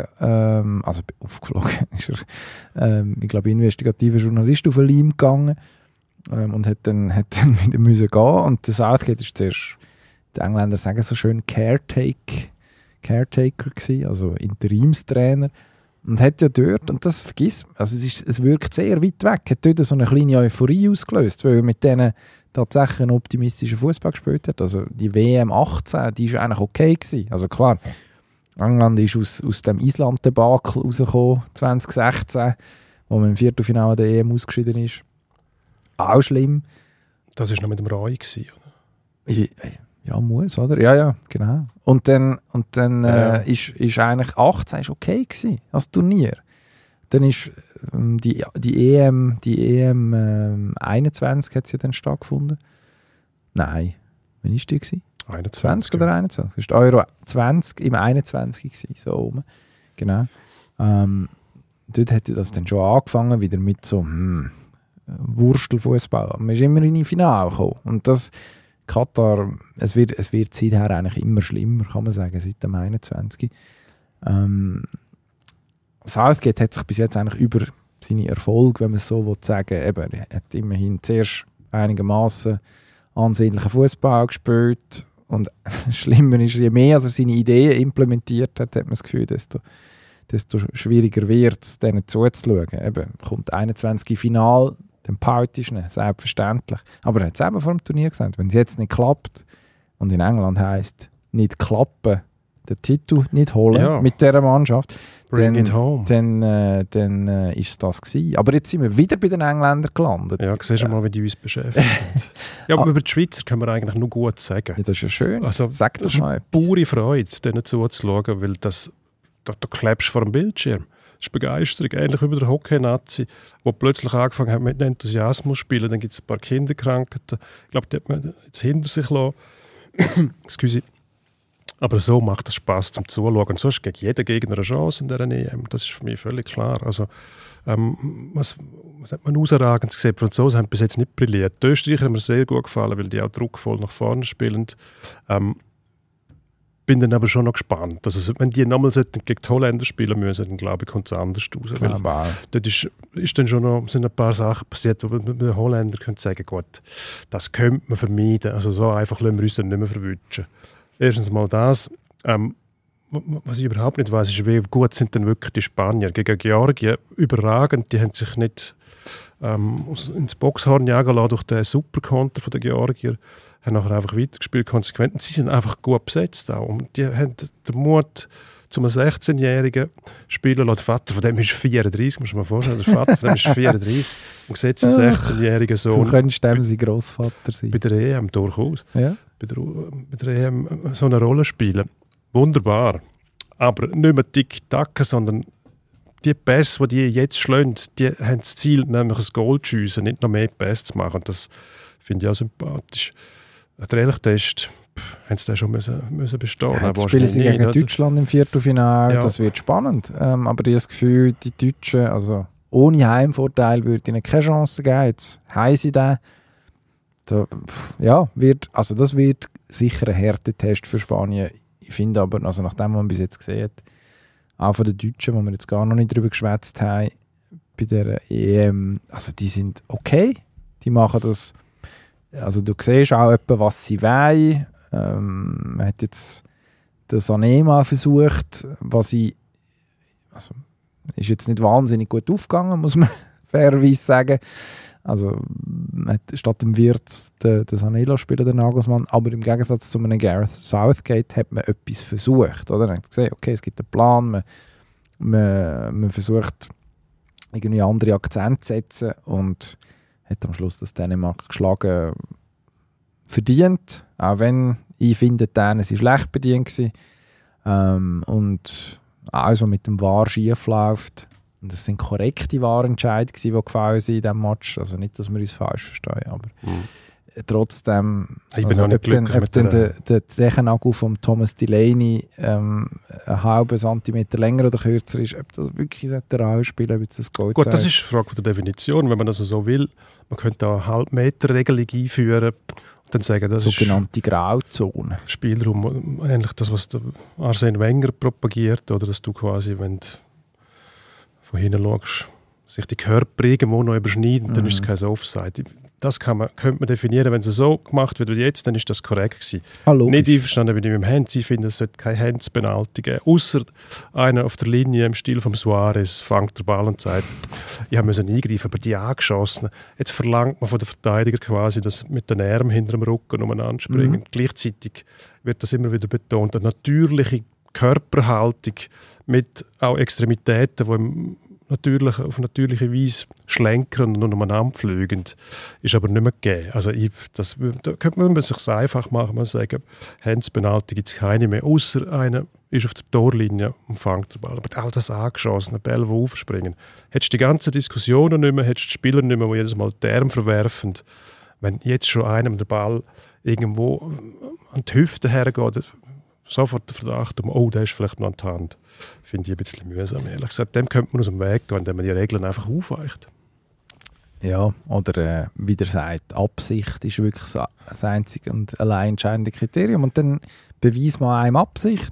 ist er, ich glaube, investigativer Journalist auf einen Leim gegangen und hat dann wieder müssen gehen und der Southgate ist zuerst, die Engländer sagen so schön Caretaker gewesen, also Interimstrainer und hat ja dort, und das vergiss, also es wirkt sehr weit weg, hat dort so eine kleine Euphorie ausgelöst, weil er mit denen tatsächlich einen optimistischen Fußball gespielt hat. Also die WM 18, die war eigentlich okay gewesen. Also klar, England ist aus dem Island-Debakel rausgekommen, 2016, wo man im Viertelfinale der EM ausgeschieden ist. Auch schlimm. Das war noch mit dem Roy gewesen, oder? Ja, muss, oder? Ja, genau. Und dann ist eigentlich 18 ist okay gewesen, als Turnier. Dann ist die EM 21 hat sie dann stattgefunden. Nein, wann war die? 20 oder 21? Das war Euro 20 im 21 gewesen, so oben. Genau. Dort hat das dann schon angefangen, wieder mit so Wurstelfußball. Man ist immer in die Finale gekommen. Und das Katar, es wird seither eigentlich immer schlimmer, kann man sagen, seit dem 21. Southgate hat sich bis jetzt eigentlich über seine Erfolge, wenn man es so sagen will, eben, er hat immerhin zuerst einigermaßen ansehnlichen Fußball gespielt und schlimmer ist, je mehr er seine Ideen implementiert hat man das Gefühl, desto schwieriger wird es, denen zuzuschauen. Eben, kommt 21 Final, dann behalte ich ihn, selbstverständlich. Aber er hat es eben vor dem Turnier gesagt, wenn es jetzt nicht klappt, und in England heisst nicht klappen, den Titel nicht holen mit dieser Mannschaft, dann ist es das gewesen. Aber jetzt sind wir wieder bei den Engländern gelandet. Ja, siehst du mal, wie die uns beschäftigen. Ja, aber über die Schweizer können wir eigentlich nur gut sagen. Ja, das ist ja schön. Also, sag doch mal etwas. Pure Freude, denen zuzuschauen, weil da klebst du vor dem Bildschirm. Das ist Begeisterung, ähnlich wie bei der Hockey-Nazi, wo plötzlich angefangen hat mit Enthusiasmus zu spielen. Dann gibt es ein paar Kinderkrankheiten. Ich glaube, die hat man jetzt hinter sich gelassen. Excuse. Aber so macht es Spass zum Zuschauen. Und sonst gegen jeden Gegner eine Chance in dieser EM. Das ist für mich völlig klar. Also, was hat man herausragend gesehen? Die Franzosen haben bis jetzt nicht brilliert. Die Österreicher haben mir sehr gut gefallen, weil die auch druckvoll nach vorne spielen. Bin dann aber schon noch gespannt. Also, wenn die nochmal gegen die Holländer spielen müssen, dann glaube ich, kommt es anders raus. Dort ist dann schon noch, sind ein paar Sachen passiert, wo man mit den Holländern könnte sagen, gut, das könnte man vermeiden. Also so einfach lassen wir uns dann nicht mehr verwünschen. Erstens mal das. Was ich überhaupt nicht weiß, ist, wie gut sind denn wirklich die Spanier. Gegen Georgien überragend. Die haben sich nicht ins Boxhorn jagen lassen durch den Superkonter der Georgier. Haben nachher einfach weitergespielt, konsequent. Und sie sind einfach gut besetzt auch. Und die haben den Mut, zum 16-jährigen Spieler, der Vater von dem ist 34, muss man mal vorstellen, der Vater von dem ist 34 und sieht seinen 16-jährigen Sohn. Du könntest dem sein Grossvater sein. Bei der EM durchaus. Ja. Bei der EM so eine Rolle spielen. Wunderbar. Aber nicht mehr Tiki-Taka, sondern die Pässe, die jetzt schlagen, die haben das Ziel, nämlich ein Goal zu schiessen, nicht noch mehr Pässe zu machen. Und das finde ich auch sympathisch. Der Elchtest haben sie da schon müssen bestehen. Ja, jetzt spielen sie gegen Deutschland im Viertelfinale. Ja. Das wird spannend. Aber ich habe das Gefühl, die Deutschen, also ohne Heimvorteil, würde ihnen keine Chance geben. Jetzt haben sie den. Das wird sicher ein Härtetest für Spanien. Ich finde aber, also nach dem, was man bis jetzt gesehen hat, auch von den Deutschen, wo wir jetzt gar noch nicht drüber geschwätzt haben, bei der EM, also die sind okay. Die machen das, also du siehst auch etwa, was sie wollen. Man hat jetzt den Sané mal versucht, ist jetzt nicht wahnsinnig gut aufgegangen, muss man fairerweise sagen. Also man hat statt dem Wirtz den Sané spielen, den Nagelsmann, aber im Gegensatz zu einem Gareth Southgate hat man etwas versucht. Oder? Man hat gesehen, okay, es gibt einen Plan, man versucht irgendwie andere Akzente zu setzen und hat am Schluss das Dänemark geschlagen verdient, auch wenn ich finde, Dänen waren schlecht bedient und alles, was mit dem VAR schief läuft, und das sind korrekte VAR-Entscheidungen, die gefallen sind in diesem Match, also nicht, dass wir uns falsch verstehen, aber trotzdem, ob dann der Zechennagel von Thomas Delaney einen halben Zentimeter länger oder kürzer ist, ob das wirklich eine Rolle spielt, ob jetzt das Goal Gut, das ist eine Frage der Definition, wenn man das so will. Man könnte da eine Halbmeter-Regelung einführen und dann sagen, das sogenannte Grauzone. Spielraum, ähnlich das, was der Arsene Wenger propagiert, oder dass du quasi, wenn du von hinten schaust, sich die Körper irgendwo noch überschneiden, dann ist es kein Offside. Das könnte man definieren, wenn es so gemacht wird wie jetzt, dann ist das korrekt gewesen. Nicht einverstanden bin ich mit dem Hands. Ich finde, es sollte keine Hands-Penalty geben. Ausser einer auf der Linie im Stil von Suarez fängt der Ball und sagt, ich musste eingreifen, aber die angeschossen. Jetzt verlangt man von den Verteidigern quasi, dass mit den Armen hinter dem Rücken umeinander springen. Gleichzeitig wird das immer wieder betont. Eine natürliche Körperhaltung mit auch Extremitäten, die auf natürliche Weise schlenkern und umeinander fliegen, ist aber nicht mehr gegeben. Also da könnte man sich einfach machen, man sagen, Hands-Penalty gibt es keine mehr, außer einer ist auf der Torlinie und fängt den Ball. Aber all das angeschossene Bälle, die aufspringen. Hättest du die ganzen Diskussionen nicht mehr, hättest du die Spieler nicht mehr, die jedes Mal die Arme verwerfen. Wenn jetzt schon einem der Ball irgendwo an die Hüfte hergeht, sofort der Verdacht, der ist vielleicht noch an die Hand. Finde ich ein bisschen mühsam, ehrlich gesagt. Dem könnte man aus dem Weg gehen, indem man die Regeln einfach aufweicht. Ja, oder wie der sagt, Absicht ist wirklich das einzige und allein entscheidende Kriterium. Und dann beweist man einem Absicht.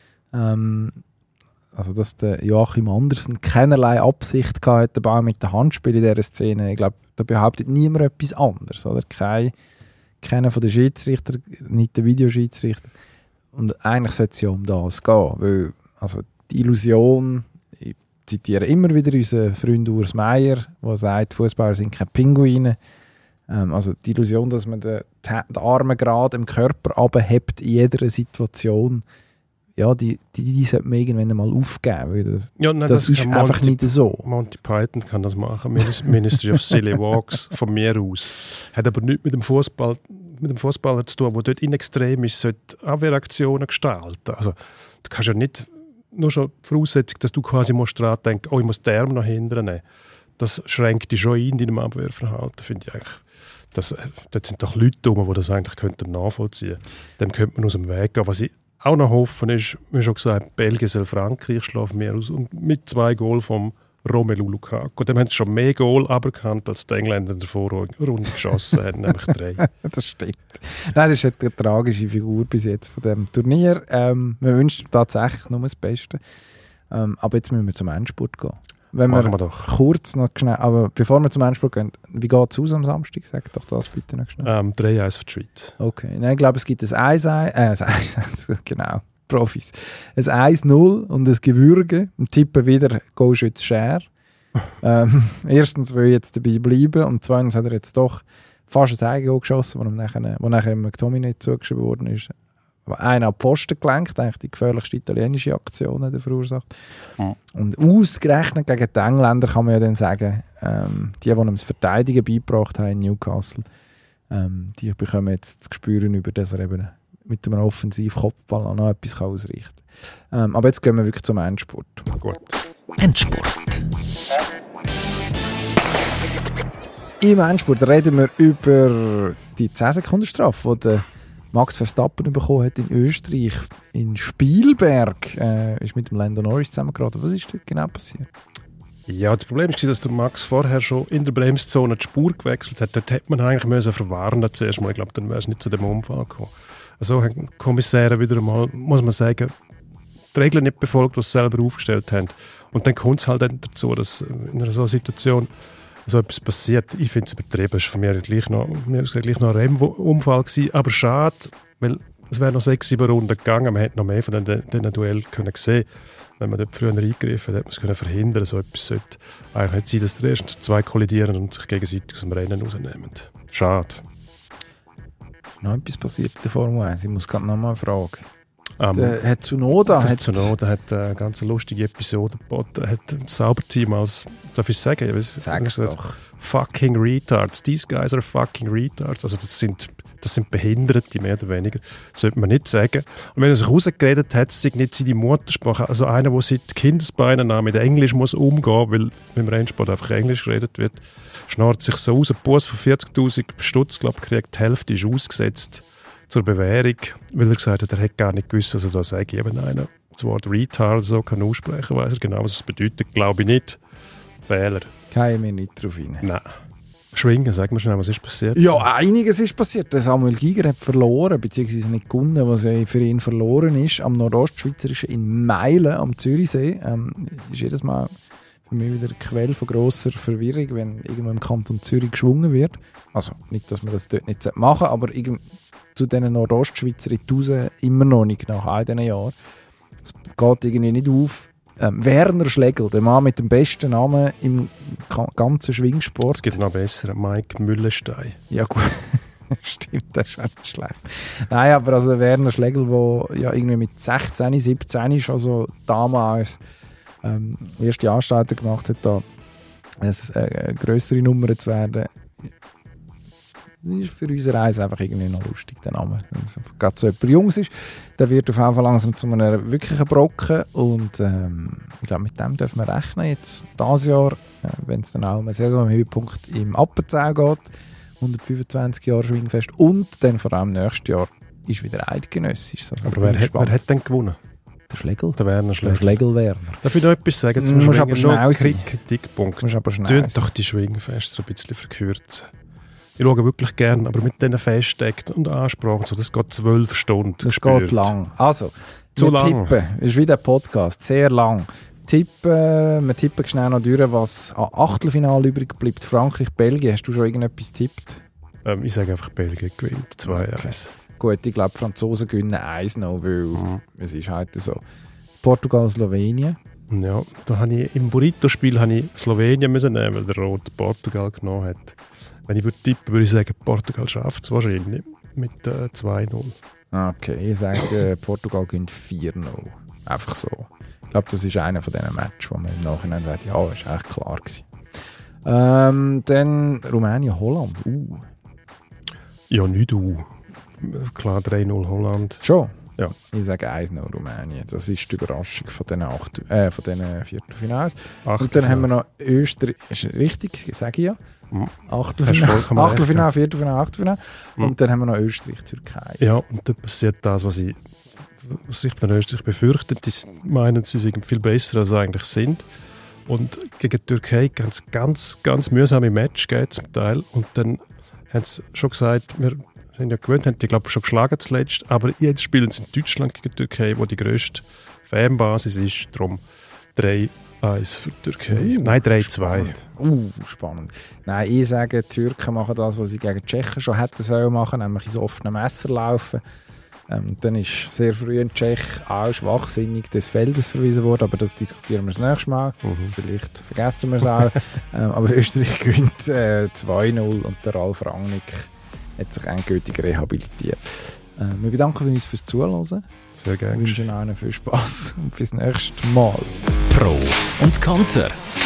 Also, dass der Joachim Andersen keinerlei Absicht hatte mit dem Handspiel in dieser Szene. Ich glaube, da behauptet niemand etwas anderes. Oder? Keiner von den Schiedsrichtern, nicht der Videoschiedsrichter. Und eigentlich sollte es ja um das gehen. Weil, also die Illusion, ich zitiere immer wieder unseren Freund Urs Meier, der sagt, Fußballer sind keine Pinguine. Also die Illusion, dass man den Arm gerade im Körper abhebt in jeder Situation, ja, die sollte man irgendwann mal aufgeben. Weil ja, nein, das ist einfach nicht so. Monty Python kann das machen, Ministry of Silly Walks, von mir aus. Hat aber nichts mit dem Fußballer zu tun, der dort in extrem ist, sollte Abwehraktionen gestalten. Also, du kannst ja nicht nur schon die Voraussetzung, dass du quasi daran denken musst, ich muss den Arm noch hindern nehmen. Das schränkt dich schon ein in deinem Abwehrverhalten, finde ich eigentlich. Dort sind doch Leute rum, die das eigentlich nachvollziehen könnten. Dem könnte man aus dem Weg gehen. Was ich auch noch hoffen ist, wie schon gesagt, Belgien soll Frankreich schlafen mehr aus und mit 2 Goal vom Romelu Lukaku. Dem haben sie schon mehr Goal aberkannt, als die Engländer in der Vorrunde geschossen haben, nämlich 3. Das stimmt. Nein, das ist eine tragische Figur bis jetzt von diesem Turnier. Man wünscht ihm tatsächlich nur das Beste. Aber jetzt müssen wir zum Endspurt gehen. Machen wir doch. Kurz noch schnell, aber bevor wir zum Endspurt gehen, wie geht es aus am Samstag? Sag doch das bitte noch schnell. 3-1 für die Schweiz. Okay, nein, ich glaube, es gibt ein 1-1, genau, Profis. Ein 1-0 und ein Gewürge. Und tippen wieder Goalschütz Schär. Erstens will ich jetzt dabei bleiben und zweitens hat er jetzt doch fast ein Eigengoal geschossen, wo nachher im McTominay zugeschrieben worden ist. Einer auf die Pfosten gelenkt, eigentlich die gefährlichste italienische Aktion hat er verursacht. Mhm. Und ausgerechnet gegen die Engländer kann man ja dann sagen, die ihm das Verteidigen beigebracht haben in Newcastle, die bekommen jetzt zu spüren, über das er eben mit einem Offensiv-Kopfball auch noch etwas ausrichten kann. Aber jetzt gehen wir wirklich zum Endspurt. Gut. Endspurt. Im Endspurt reden wir über die 10-Sekunden-Strafe, die Max Verstappen bekommen hat in Österreich, in Spielberg, ist mit dem Lando Norris zusammengeraten. Was ist dort genau passiert? Ja, das Problem ist, dass der Max vorher schon in der Bremszone die Spur gewechselt hat. Dort hätte man eigentlich verwarnen zuerst mal. Ich glaube, dann wäre es nicht zu dem Unfall gekommen. Also haben die Kommissäre wieder einmal, muss man sagen, die Regeln nicht befolgt, die sie selber aufgestellt haben. Und dann kommt es halt dazu, dass in einer solchen Situation so etwas passiert. Ich finde es übertrieben. Es war von mir gleich noch ein Rennunfall gewesen. Aber schade, weil es wäre noch 6-7 Runden gegangen. Man hätte noch mehr von diesen Duell können sehen. Wenn man dort früher eingegriffen hätte, man es verhindern. So etwas sollte eigentlich nicht sein, dass die ersten 2 kollidieren und sich gegenseitig aus dem Rennen rausnehmen. Schade. Noch etwas passiert in der Formel 1. Ich muss gerade noch mal fragen. Der Tsunoda hat eine ganz lustige Episode geboten. Er hat das Sauberteam als, darf ich sagen? Sag's doch. Fucking Retards. These guys are fucking Retards. Also das sind Behinderte, mehr oder weniger. Das sollte man nicht sagen. Und wenn er sich rausgeredet hat, sei nicht seine Muttersprache. Also einer, der seit Kindesbeinen an mit Englisch muss umgehen, weil im Rennsport einfach Englisch geredet wird, schnarrt sich so aus. Ein Bus von 40'000 Stutz, glaube ich, kriegt die Hälfte ist ausgesetzt zur Bewährung, weil er gesagt hat, er hätte gar nicht gewusst, was er da sagt. Eben einer das Wort Retard so kann aussprechen, weiss er genau, was es bedeutet. Glaube ich nicht. Fehler. Kann ich mir nicht drauf rein. Nein. Schwingen, sag mal schnell, was ist passiert? Ja, einiges ist passiert. Der Samuel Giger hat verloren, beziehungsweise nicht gewonnen, was für ihn verloren ist. Am Nordostschweizerischen in Meilen, am Zürichsee. Ist jedes Mal für mich wieder eine Quelle von grosser Verwirrung, wenn irgendwo im Kanton Zürich geschwungen wird. Also nicht, dass man das dort nicht machen sollte, aber zu diesen Nordostschweizer in immer noch nicht nach all diesen Jahren. Es geht irgendwie nicht auf. Werner Schlegel, der Mann mit dem besten Namen im ganzen Schwingsport. Es gibt noch besser, Mike Müllenstein. Ja gut, stimmt, das ist auch nicht schlecht. Nein, aber also Werner Schlegel, der ja irgendwie mit 16, 17 schon so damals erste Anstalten gemacht hat, da eine grössere Nummer zu werden, ist für unsere Reise einfach irgendwie noch lustig, der Name. Wenn es gerade so jemand Jungs ist, der wird auf jeden Fall langsam zu einem wirklichen Brocken und ich glaube, mit dem dürfen wir rechnen jetzt dieses Jahr, wenn es dann auch eine Saison am Höhepunkt im Appenzell geht, 125 Jahre Schwingfest und dann vor allem nächstes Jahr ist wieder eidgenössisch. Also Aber wer hat denn gewonnen? Der Schlegel. Der Werner Der Schlegel. Schlegel-Werner. Darf ich noch etwas sagen Du zum musst Schwingen? aber schnell Noch sein. Kritikpunkt. Du musst aber schnell Tönt sein. doch die Schwingfeste ein bisschen verkürzen. Ich schaue wirklich gerne, aber mit diesen Festakten und Ansprachen, so, das geht 12 Stunden. Das gespürt. geht lang. Also, Zu wir lang. tippen. Das ist wie der Podcast. Sehr lang. Wir tippen schnell noch durch, was an Achtelfinale übrig bleibt. Frankreich, Belgien. Hast du schon irgendetwas getippt? Ich sage einfach, Belgien gewinnt 2-1. Gut, ich glaube, die Franzosen gewinnen 1-0, weil es ist halt so. Portugal, Slowenien. Ja, da habe ich im Burrito-Spiel habe ich Slowenien müssen nehmen, weil der Rote Portugal genommen hat. Wenn ich würde tippen, würde ich sagen, Portugal schafft es wahrscheinlich mit 2-0. Okay, ich sage, Portugal gewinnt 4-0. Einfach so. Ich glaube, das ist einer von diesen Matches, wo man im Nachhinein sagt, ja, das war eigentlich klar gewesen. Dann Rumänien, Holland. Ja, nicht du. Klar, 3-0 Holland. Schon? Ja. Ich sage 1-0 Rumänien. Das ist die Überraschung von diesen Viertelfinals. Und dann haben wir noch Österreich. Ist richtig, sage ich ja. Achtelfinale, Viertelfinale, Achtelfinale. Und dann haben wir noch Österreich, Türkei. Ja, und da passiert das, was sich von Österreich befürchtet. Die meinen, sie sind viel besser, als sie eigentlich sind. Und gegen die Türkei ganz mühsame Match geht zum Teil. Und dann haben sie schon gesagt, wir sind ja gewöhnt, haben die, glaube ich, schon geschlagen zuletzt. Aber jetzt spielen sie in Deutschland gegen die Türkei, wo die grösste Fanbasis ist. Darum 3-1 für die Türkei. Nein, 3-2. Spannend. Nein, ich sage, die Türken machen das, was sie gegen die Tschechen schon hätten sollen machen, nämlich ins offene Messer laufen. Dann ist sehr früh ein Tschech auch schwachsinnig des Feldes verwiesen worden, aber das diskutieren wir das nächste Mal. Vielleicht vergessen wir es auch. Aber Österreich gewinnt 2-0 und der Ralf Rangnick hat sich endgültig rehabilitiert. Wir bedanken uns fürs Zuhören. Sehr gerne. Wir wünschen allen viel Spass und bis nächstes Mal. Pro und Konter.